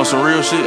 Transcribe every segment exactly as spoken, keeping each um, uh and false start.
some real shit?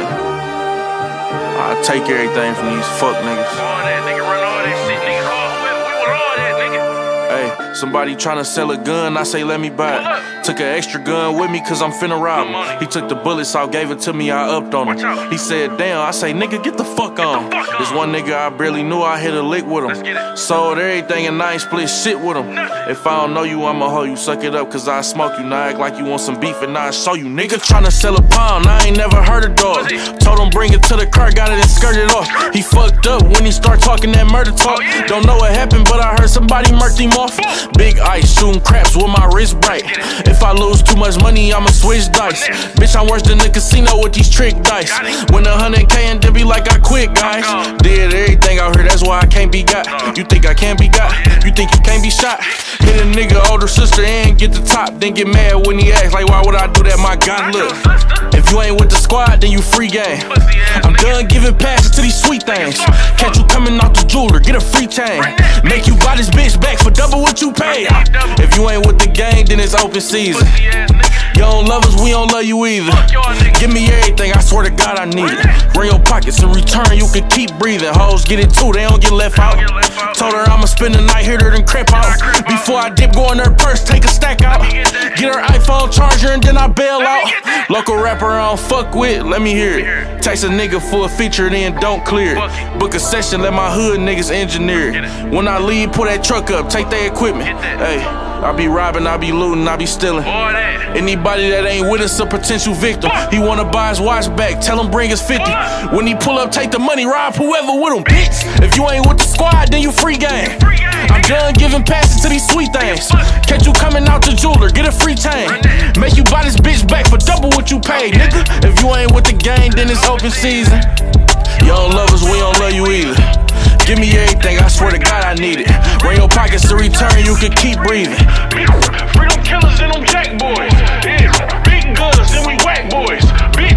I take everything from these fuck niggas. All that, nigga, run all that shit, nigga. All, we, we want all that, nigga. Hey, somebody tryna sell a gun, I say let me buy it. Took an extra gun with me cause I'm finna rob him. He took the bullets out, gave it to me, I upped on him. He said, damn, I say, nigga, get the fuck on. This one nigga I barely knew, I hit a lick with him. Sold everything and I ain't split shit with him. If I don't know you, I'ma hoe you, suck it up cause I smoke you. Now act like you want some beef and I show you. Nigga tryna sell a pound, I ain't never heard of dog. Told him bring it to the car, got it and skirted off. He fucked up when he start talking that murder talk. Don't know what happened, but I heard somebody murked him off. Big ice, shooting craps with my wrist bright. If I lose too much money, I'ma switch dice. Bitch, I'm worse than the casino with these trick dice. Win a hundred K and then be like I quit, guys. Did everything out here, that's why I can't be got. You think I can't be got? You think you can't be shot? Hit a nigga older sister and get the top, then get mad when he asks like, why would I do that? My God, look. If you ain't with the squad, then you free game. I'm done giving passes to these sweet things. Catch you coming off the jeweler, get a free chain. Make you buy this bitch back for double what you paid. If you ain't with the gang, then it's open season. You don't love us, we don't love you either. Give me everything, I swear to God I need it. Bring your pockets in return, you can keep breathing. Hoes get it too, they don't get left out. Told her I'ma spend the night here, then crep out. Before I dip, go in her purse, take a stack out. Get her iPhone charger and then I bail out. Local rapper I don't fuck with, let me hear it. Text a nigga for a feature, then don't clear it. Book a session, let my hood niggas engineer it. When I leave, pull that truck up, take their equipment. Hey, I be robbing, I be looting, I be stealing. Anybody that ain't with us a potential victim. He wanna buy his watch back, tell him bring his fifty. When he pull up, take the money, rob whoever with him, bitch. If you ain't with the squad, then you free game. I'm done giving passes to these sweet things. Catch you coming out the jeweler, get a free chain. Make you buy this bitch back for double what you paid, nigga. If you ain't with the gang, then it's open season. You don't love us, we don't love you either. Give me everything, I swear to God I need it. Bring your pockets to return, you can keep breathing. Freedom killers and them jack boys. Yeah, big guns and we whack boys. Big